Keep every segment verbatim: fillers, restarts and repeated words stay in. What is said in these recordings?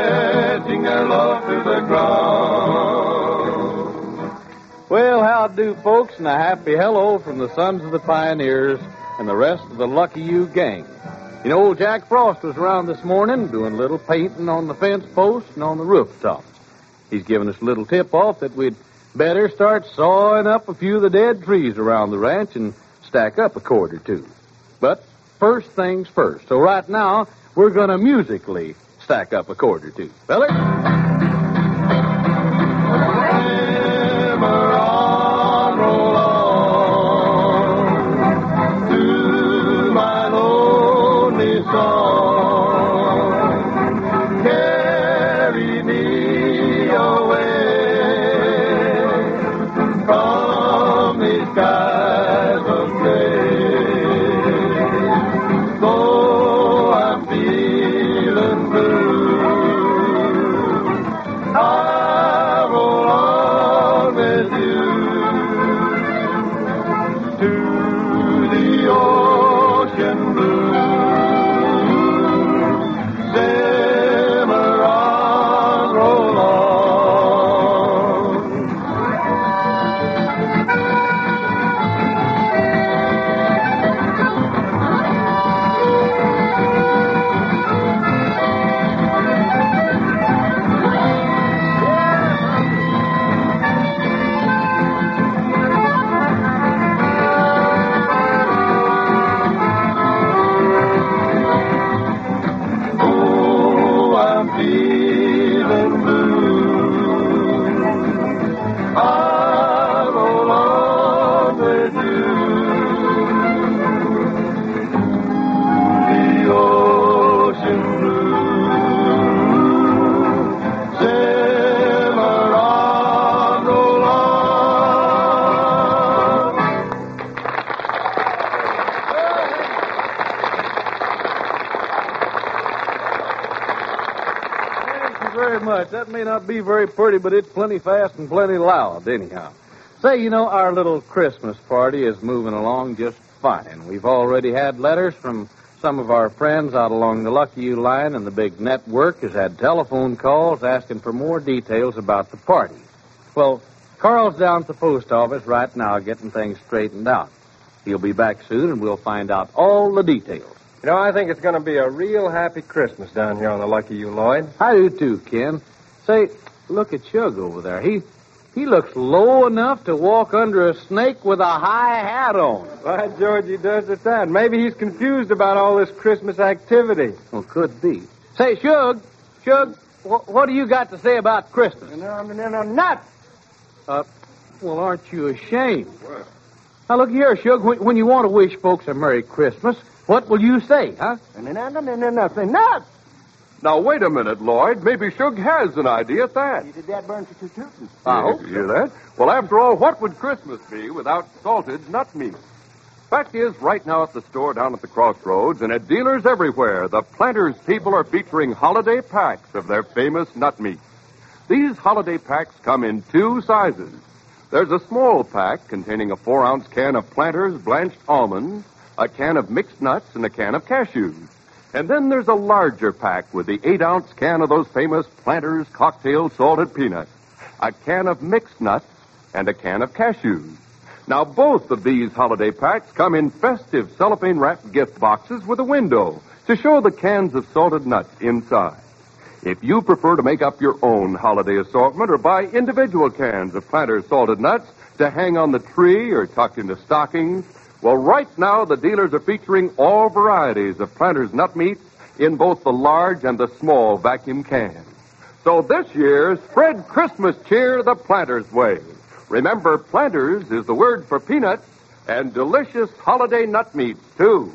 setting their love to the ground. Well, how do, folks, and a happy hello from the Sons of the Pioneers and the rest of the Lucky You gang. You know, old Jack Frost was around this morning doing a little painting on the fence post and on the rooftop. He's given us a little tip-off that we'd better start sawing up a few of the dead trees around the ranch and stack up a cord or two. But first things first. So right now, we're going to musically stack up a cord or two. Feller? That may not be very pretty, but it's plenty fast and plenty loud, anyhow. Say, you know, our little Christmas party is moving along just fine. We've already had letters from some of our friends out along the Lucky You line, and the big network has had telephone calls asking for more details about the party. Well, Carl's down at the post office right now getting things straightened out. He'll be back soon, and we'll find out all the details. You know, I think it's going to be a real happy Christmas down here on the Lucky You, Lloyd. I do, too, Ken. Say, look at Shug over there. He he looks low enough to walk under a snake with a high hat on. By George, he does at that. Maybe he's confused about all this Christmas activity. Well, could be. Say, Shug, Shug, wh- what do you got to say about Christmas? No, no, no, not. Uh, well, aren't you ashamed? What? Now, look here, Shug, when, when you want to wish folks a Merry Christmas, what will you say, huh? No, no, no, no, no, nothing, not. Now, wait a minute, Lloyd. Maybe Shug has an idea at that. You did that burn for two tootin'. I hope you hear that. Well, after all, what would Christmas be without salted nut meat? Fact is, right now at the store down at the crossroads and at dealers everywhere, the Planters people are featuring holiday packs of their famous nut meat. These holiday packs come in two sizes. There's a small pack containing a four-ounce can of Planters blanched almonds, a can of mixed nuts, and a can of cashews. And then there's a larger pack with the eight-ounce can of those famous Planters cocktail salted peanuts, a can of mixed nuts, and a can of cashews. Now, both of these holiday packs come in festive cellophane-wrapped gift boxes with a window to show the cans of salted nuts inside. If you prefer to make up your own holiday assortment or buy individual cans of Planters salted nuts to hang on the tree or tucked into stockings, well, right now, the dealers are featuring all varieties of Planters nut meats in both the large and the small vacuum cans. So this year, spread Christmas cheer the Planters way. Remember, Planters is the word for peanuts and delicious holiday nut meats, too.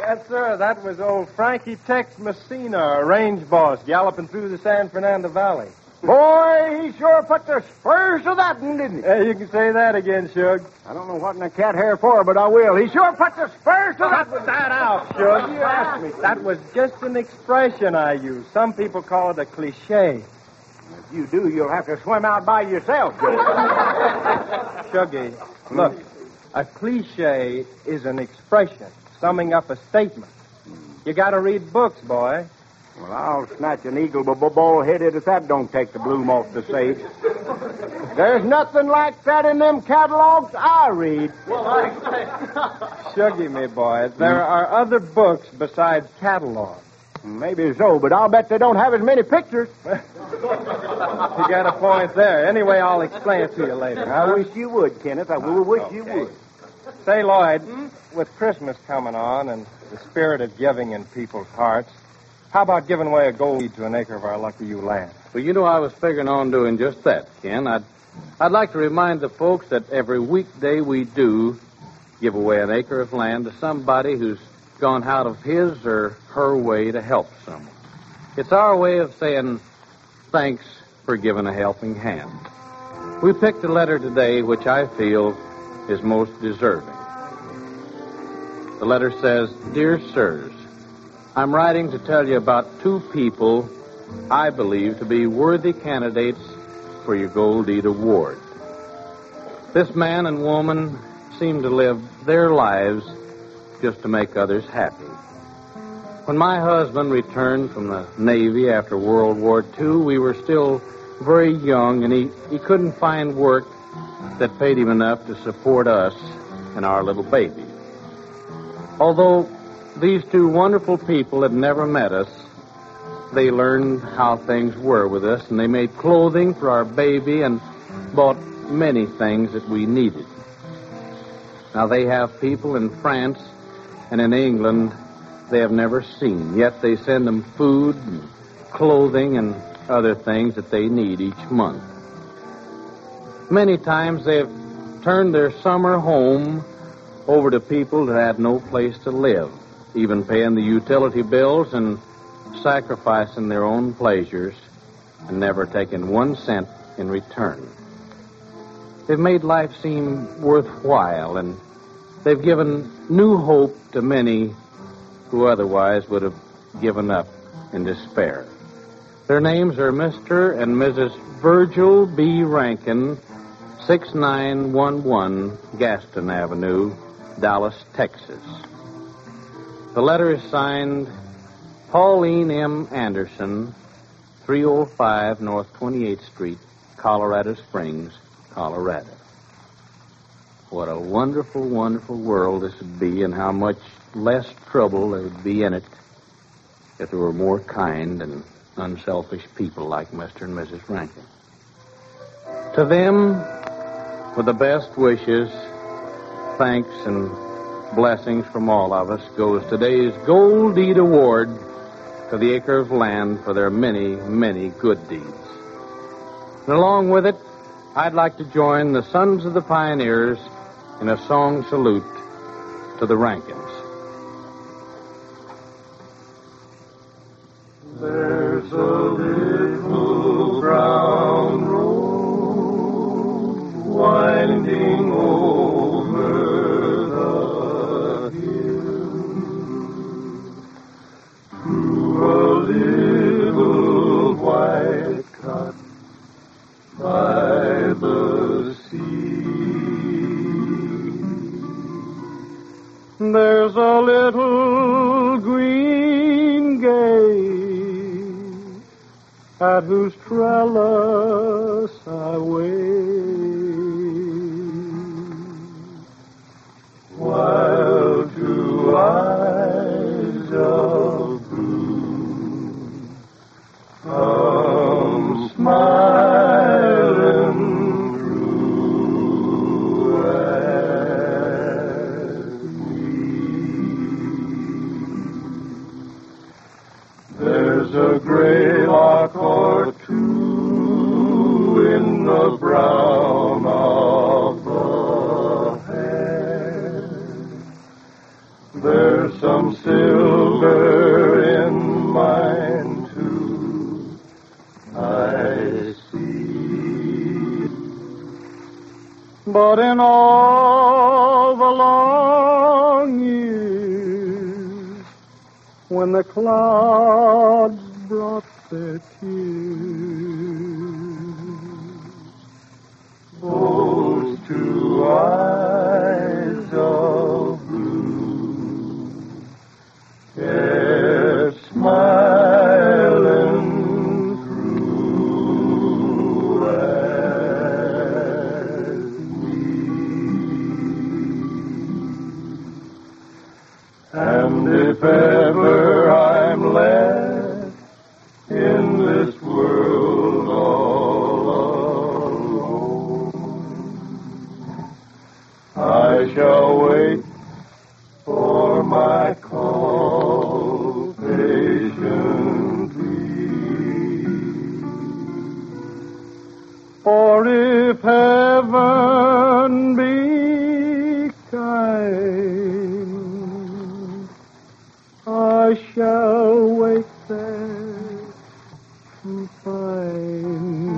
Yes, sir. That was old Frankie Tex Messina, a range boss, galloping through the San Fernando Valley. Boy, he sure put the spurs to that one, didn't he? Hey, you can say that again, Shug. I don't know what in the cat hair for, but I will. He sure put the spurs to that Cut one. that out, Shug. You asked me. That was just an expression I used. Some people call it a cliche. If you do, you'll have to swim out by yourself, Joe. Shuggy, look, a cliche is an expression summing up a statement. You got to read books, boy. Well, I'll snatch an eagle ball-headed if that don't take the bloom off the sage. There's nothing like that in them catalogs I read. Shuggy, me boy, there are other books besides catalogs. Maybe so, but I'll bet they don't have as many pictures. You got a point there. Anyway, I'll explain it to you later. I wish you would, Kenneth. I will wish you would. Say, Lloyd, with Christmas coming on and the spirit of giving in people's hearts, how about giving away a gold deed to an acre of our lucky ewe land? Well, you know, I was figuring on doing just that, Ken. I'd, I'd like to remind the folks that every weekday we do give away an acre of land to somebody who's gone out of his or her way to help someone. It's our way of saying thanks for giving a helping hand. We picked a letter today which I feel is most deserving. The letter says, Dear Sirs, I'm writing to tell you about two people I believe to be worthy candidates for your Gold Deed Award. This man and woman seem to live their lives just to make others happy. When my husband returned from the Navy after World War Two, we were still very young, and he, he couldn't find work that paid him enough to support us and our little baby. Although these two wonderful people had never met us, they learned how things were with us, and they made clothing for our baby and bought many things that we needed. Now, they have people in France and in England they have never seen, yet they send them food and clothing and other things that they need each month. Many times they have turned their summer home over to people that had no place to live, even paying the utility bills and sacrificing their own pleasures and never taking one cent in return. They've made life seem worthwhile, and they've given new hope to many who otherwise would have given up in despair. Their names are Mister and Missus Virgil B. Rankin, six nine one one Gaston Avenue, Dallas, Texas. The letter is signed Pauline M. Anderson, three oh five North twenty-eighth Street, Colorado Springs, Colorado. What a wonderful, wonderful world this would be, and how much less trouble there would be in it if there were more kind and unselfish people like Mister and Missus Rankin. To them, with the best wishes, thanks, and blessings from all of us, goes today's Gold Deed Award to the acre of land for their many, many good deeds. And along with it, I'd like to join the Sons of the Pioneers in a song salute to the Rankins. There's a little brown road winding over the hill through a little white cot by the sea. There's a little green gate at whose trellis I wait, while two eyes of blue come smiling through at me. There's a gray lock or two in the brown some silver in mine too, I see. But in all the long years, when the clouds brought their tears, those two eyes of blue kept smiling through at me. And if ever I'm left in this world all alone, I shall wait for my call patiently. for if heaven be kind, I shall wait there to find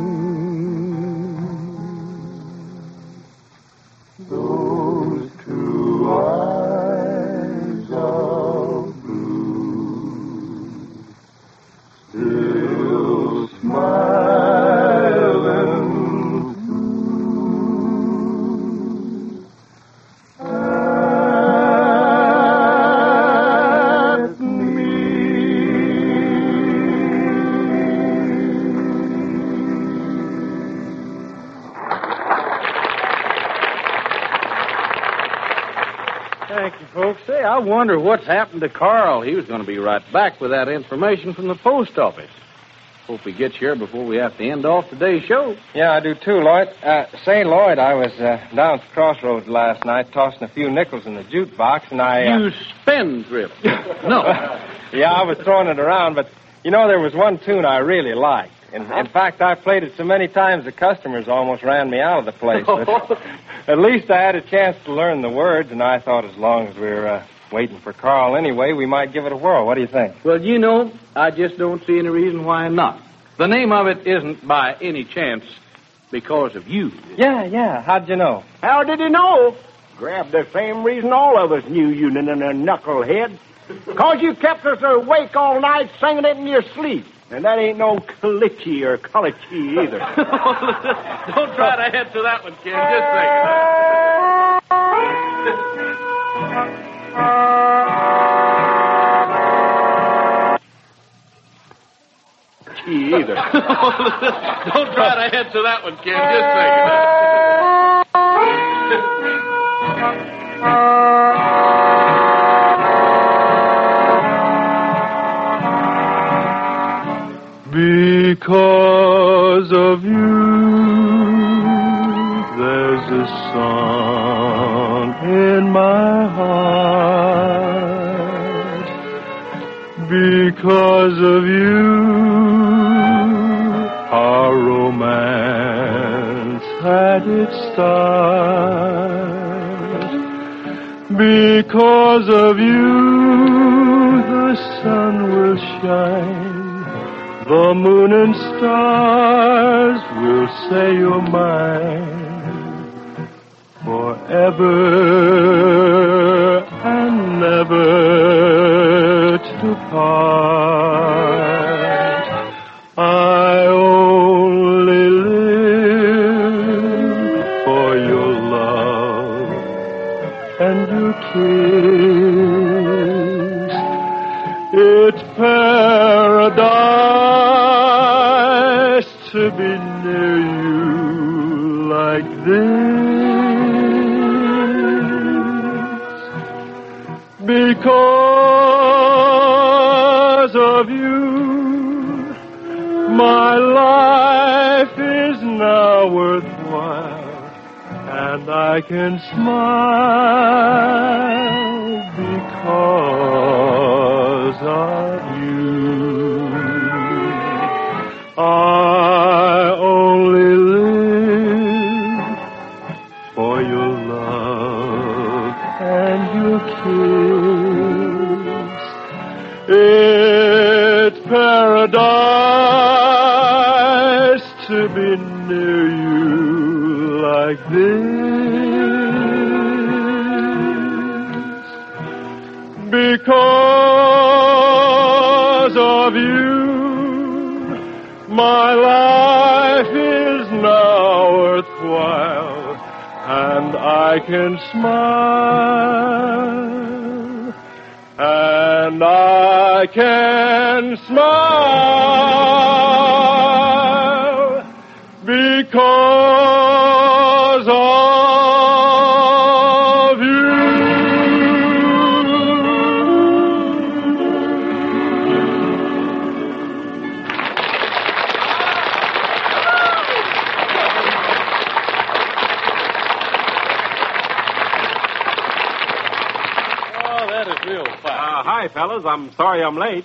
Those two eyes of blue still smiling through at me. Thank you, folks. Say, I wonder what's happened to Carl. He was going to be right back with that information from the post office. Hope he gets here before we have to end off today's show. Yeah, I do too, Lloyd. Uh, say, Lloyd, I was uh, down at the crossroads last night tossing a few nickels in the jukebox, and I... Uh... You spendthrift. No. Yeah, I was throwing it around, but, you know, there was one tune I really liked. In, in fact, I played it so many times the customers almost ran me out of the place. But at least I had a chance to learn the words, and I thought as long as we were uh, waiting for Carl anyway, we might give it a whirl. What do you think? Well, you know, I just don't see any reason why not. The name of it isn't by any chance because of you. Yeah, yeah. How'd you know? How did he know? Grabbed the same reason all of us knew you, n- n- n- knucklehead. Because you kept us awake all night singing it in your sleep. And that ain't no caliche or caliche either. Don't try to answer that one, kid. Just think. Either. Don't try to answer that one, kid. Just Because of you, there's a song in my heart. Because of you, our romance had its start. Because of you, the sun will shine. The moon and stars will say you're mine forever and never to part. I only live for your love and your kiss. It's paradise to be near you like this. Because of you, my life is now worthwhile, and I can smile because of you. I only live for your love and your kiss. Because of you, my life is now worthwhile, and I can smile, and I can smile because of you. Oh, that is real fine. Uh, hi, fellas. I'm sorry I'm late.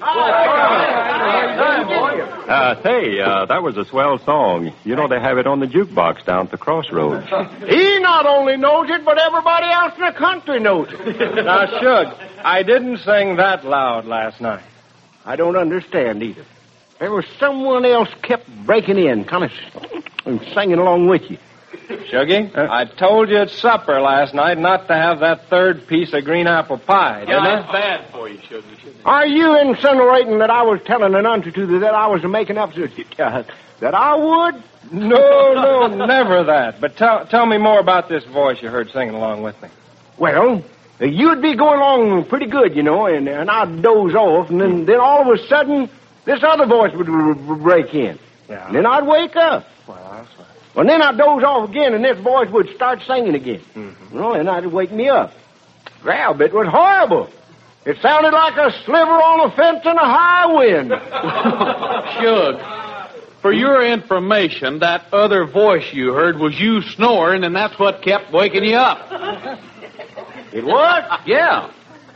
Uh, say, uh, that was a swell song. You know they have it on the jukebox down at the crossroads. He not only knows it, but everybody else in the country knows it. Now, Shug, I didn't sing that loud last night. I don't understand either. There was someone else kept breaking in, kind of and singing along with you. Shuggy, I told you at supper last night not to have that third piece of green apple pie, didn't I? That's bad for you, Sugar. Are you insinuating that I was telling an untrue that I was making up uh, that I would? No, no, never that. But tell tell me more about this voice you heard singing along with me. Well, you'd be going along pretty good, you know, and, and I'd doze off, and then, then all of a sudden, this other voice would r- r- break in. Yeah. And then I'd wake up. Well, that's right. Well, then I'd doze off again, and this voice would start singing again. Mm-hmm. Well, and I'd wake me up. Grab, it was horrible. It sounded like a sliver on a fence in a high wind. Shug, for your information, that other voice you heard was you snoring, and that's what kept waking you up. It was? Yeah.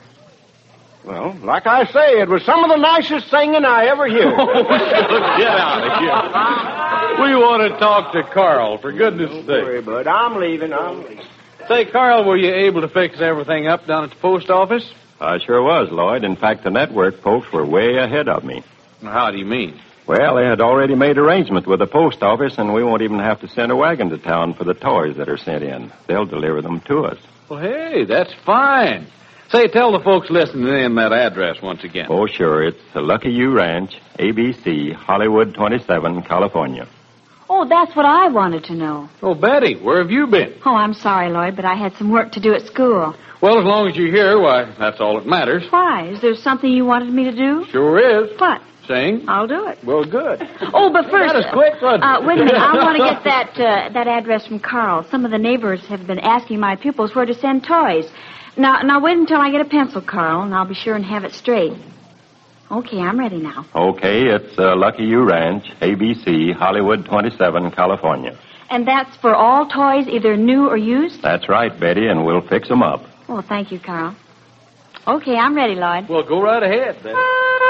Well, like I say, it was some of the nicest singing I ever heard. Get out of here. We want to talk to Carl, for goodness Don't sake. worry, bud. I'm leaving. I'm leaving. Say, Carl, were you able to fix everything up down at the post office? I sure was, Lloyd. In fact, the network folks were way ahead of me. How do you mean? Well, they had already made arrangements with the post office, and we won't even have to send a wagon to town for the toys that are sent in. They'll deliver them to us. Well, hey, that's fine. Say, tell the folks listening in that address once again. Oh, sure. It's the Lucky You Ranch, A B C, Hollywood twenty-seven, California. Oh, that's what I wanted to know. Oh, Betty, where have you been? Oh, I'm sorry, Lloyd, but I had some work to do at school. Well, as long as you're here, why, that's all that matters. Why? Is there something you wanted me to do? Sure is. What? Sing. I'll do it. Well, good. Oh, but first... That is quick, wasn't it? Uh, wait a minute. I want to get that uh, that address from Carl. Some of the neighbors have been asking my pupils where to send toys. Now, now wait until I get a pencil, Carl, and I'll be sure and have it straight. Okay, I'm ready now. Okay, it's uh, Lucky You Ranch, A B C, Hollywood twenty-seven, California. And that's for all toys, either new or used? That's right, Betty, and we'll fix them up. Well, thank you, Carl. Okay, I'm ready, Lloyd. Well, go right ahead, Betty.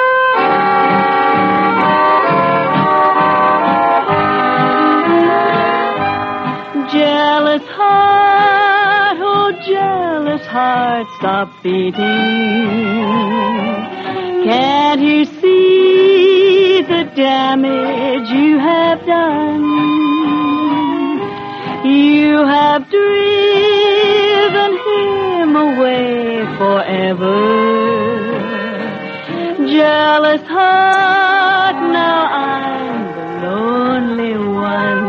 Jealous heart, oh jealous heart, stop beating. Can't you see the damage you have done? You have driven him away forever. Jealous heart, now I'm the lonely one.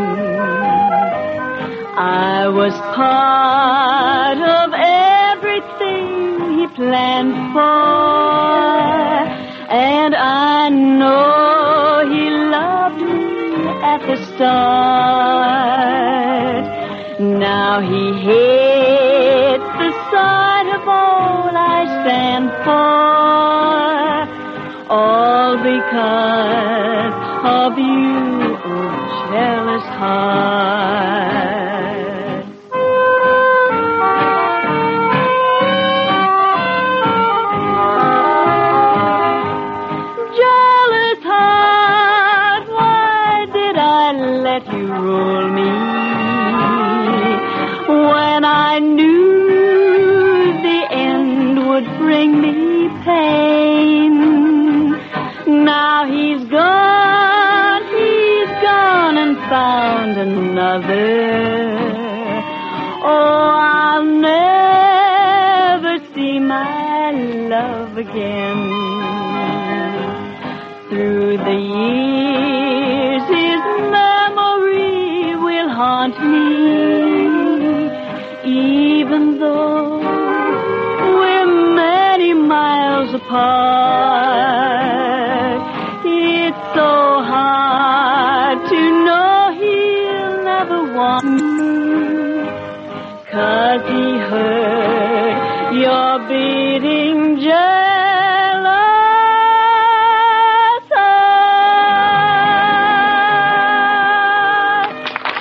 I was part of everything he planned for, and I know he loved me at the start. Now he hates the sight of all I stand for, all because of you, oh jealous heart. love again. Through the years, his memory will haunt me, even though we're many miles apart. It's so hard to know he'll never want me, 'cause he heard your beating jealous heart.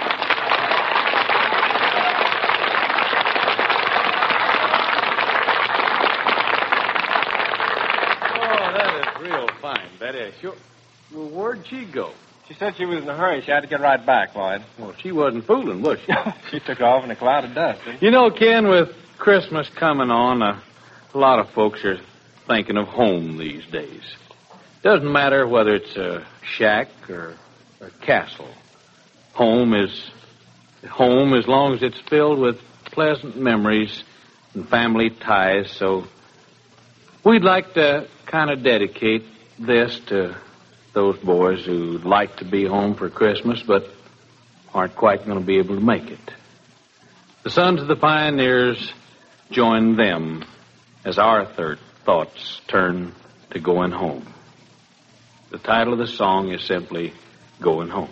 Oh, that is real fine, Betty. Sure. Well, where'd she go? She said she was in a hurry. She had to get right back, Lloyd. Well, she wasn't fooling, was she? She took off in a cloud of dust. Didn't she? You know, Ken, with Christmas coming on, uh, a lot of folks are thinking of home these days. Doesn't matter whether it's a shack or a castle. Home is home as long as it's filled with pleasant memories and family ties. So we'd like to kind of dedicate this to those boys who'd like to be home for Christmas but aren't quite going to be able to make it. The Sons of the Pioneers join them as our third thoughts turn to going home. The title of the song is simply Going Home.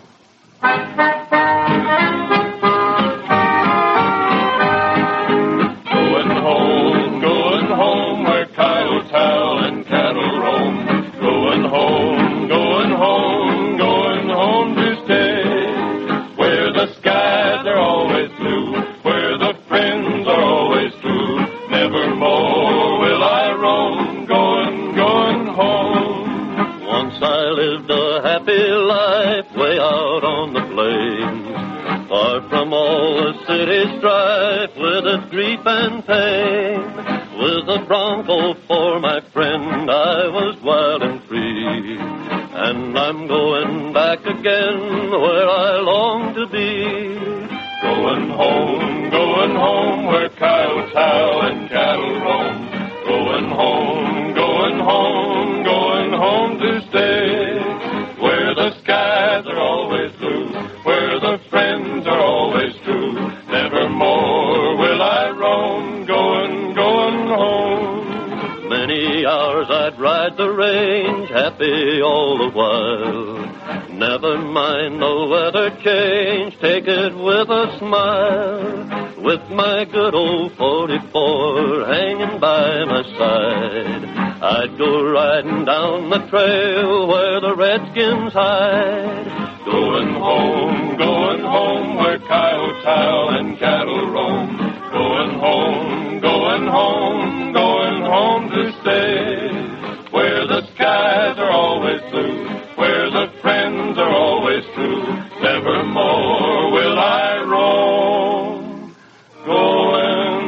Going home, going home, where coyotes howl and cattle roam. Going home, going home, going home to stay. Where the skies are always blue, where the friends are always true. Nevermore will I roam, going, going home. Once I lived a happy life way out on the plains, far from all the city strife with its grief and pain. With a bronco for my friend, I was wild and free, and I'm going back again where I long to be. Going home, going home, where coyotes howl and cattle roam. Going home, going home, going home to stay. Where the skies are always blue, where the friends are always true. Nevermore will I roam, going, going home. Many hours I'd ride the range, happy all the while. Never mind the weather change, take it with a smile. With my good old forty-four hanging by my side, I'd go riding down the trail where the redskins hide. Going home, going home, where coyotes howl and cattle roam. Going home, going home, going home to stay. Where the skies are always blue, where the friends are always true. Nevermore will I roam, going,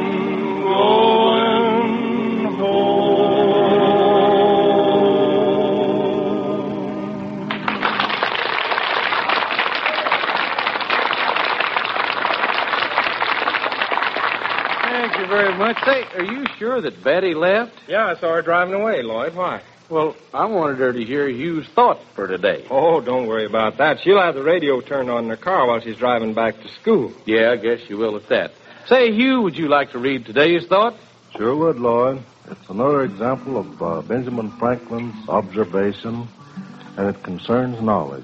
going home. Thank you very much. Say, are you sure that Betty left? Yeah, I saw her driving away, Lloyd. Why? Well, I wanted her to hear Hugh's thought for today. Oh, don't worry about that. She'll have the radio turned on in her car while she's driving back to school. Yeah, I guess you will at that. Say, Hugh, would you like to read today's thought? Sure would, Lloyd. It's another example of uh, Benjamin Franklin's observation, and it concerns knowledge.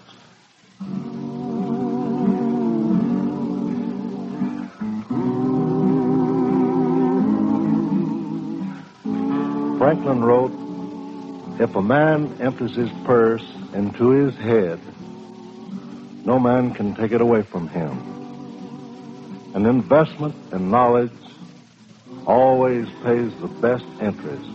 Franklin wrote, "If a man empties his purse into his head, no man can take it away from him. An investment in knowledge always pays the best interest."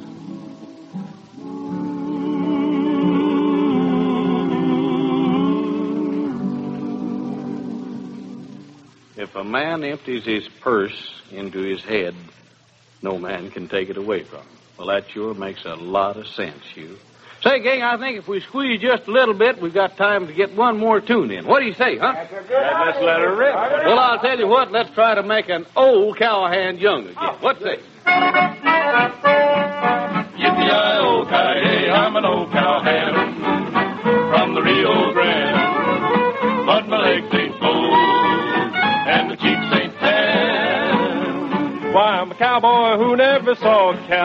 If a man empties his purse into his head, no man can take it away from him. Well, that sure makes a lot of sense, Hugh. Say, gang, I think if we squeeze just a little bit, we've got time to get one more tune in. What do you say, huh? That's a good Let's let her rip. Well, I'll tell you what, let's try to make an old cowhand young again. What say? Yippee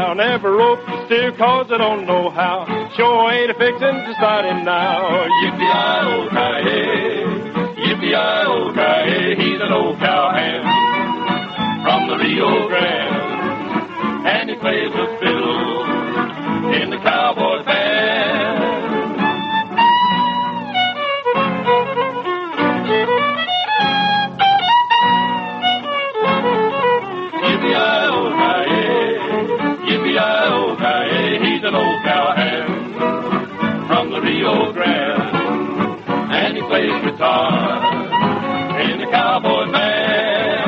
I'll never rope the steer cause I don't know how. Sure ain't a fixin' to start him now. Yippee-yi-oh-ki-yay, yippee-yi-oh-ki-yay, he's an old cowhand from the Rio Grande, and he plays the fiddle in the cowboy band. Yippee-yi-oh-ki-yay, yippee-yi-oh-ki-yay, he's an old cowhand from the Rio Grande, and he plays guitar in the cowboy band.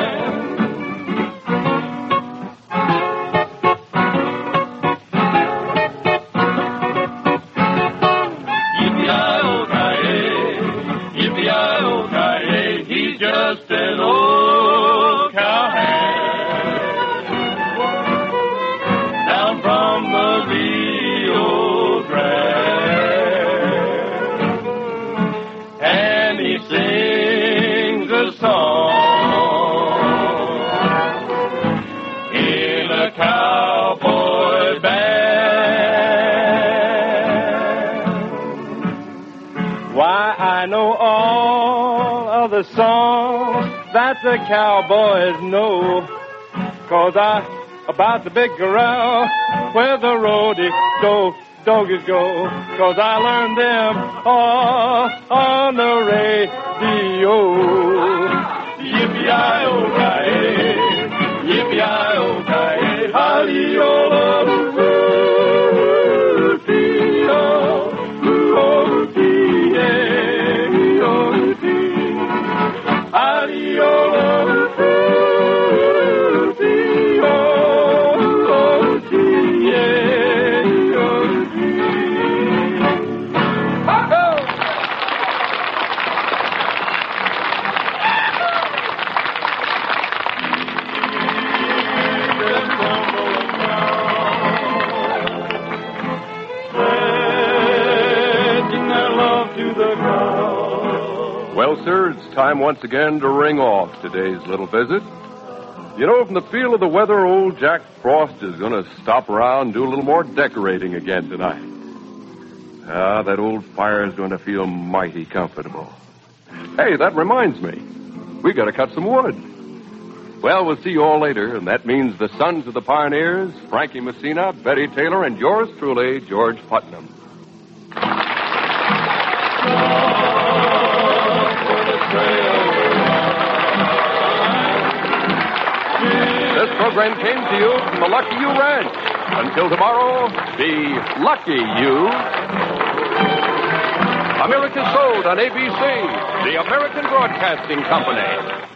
Yippee-yi-oh-ki-yay, yippee-yi-oh-ki-yay, he's just an old cowhand down from the Rio Grande, and he sings a song in a cowboy band. Why, I know all of the songs that the cowboys know, cause I about the big corral where the roadie do doggies go, cause I learned them all on the radio. Yippee-yi-oh-ki-yay, yippee-yi-oh-ki-yay, hallelujah-oh-dee-oh, oh-dee-yay, oh-dee, hallelujah-oh-dee-oh, oh-dee-yay, oh-dee. Ho-ho! Well, sir, it's time once again to ring off today's little visit. You know, from the feel of the weather, old Jack Frost is going to stop around and do a little more decorating again tonight. Ah, that old fire is going to feel mighty comfortable. Hey, that reminds me. We got to cut some wood. Well, we'll see you all later, and that means the Sons of the Pioneers, Frankie Messina, Betty Taylor, and yours truly, George Putnam. This program came to you from the Lucky You Ranch. Until tomorrow, be lucky, you. America's Road on A B C, the American Broadcasting Company.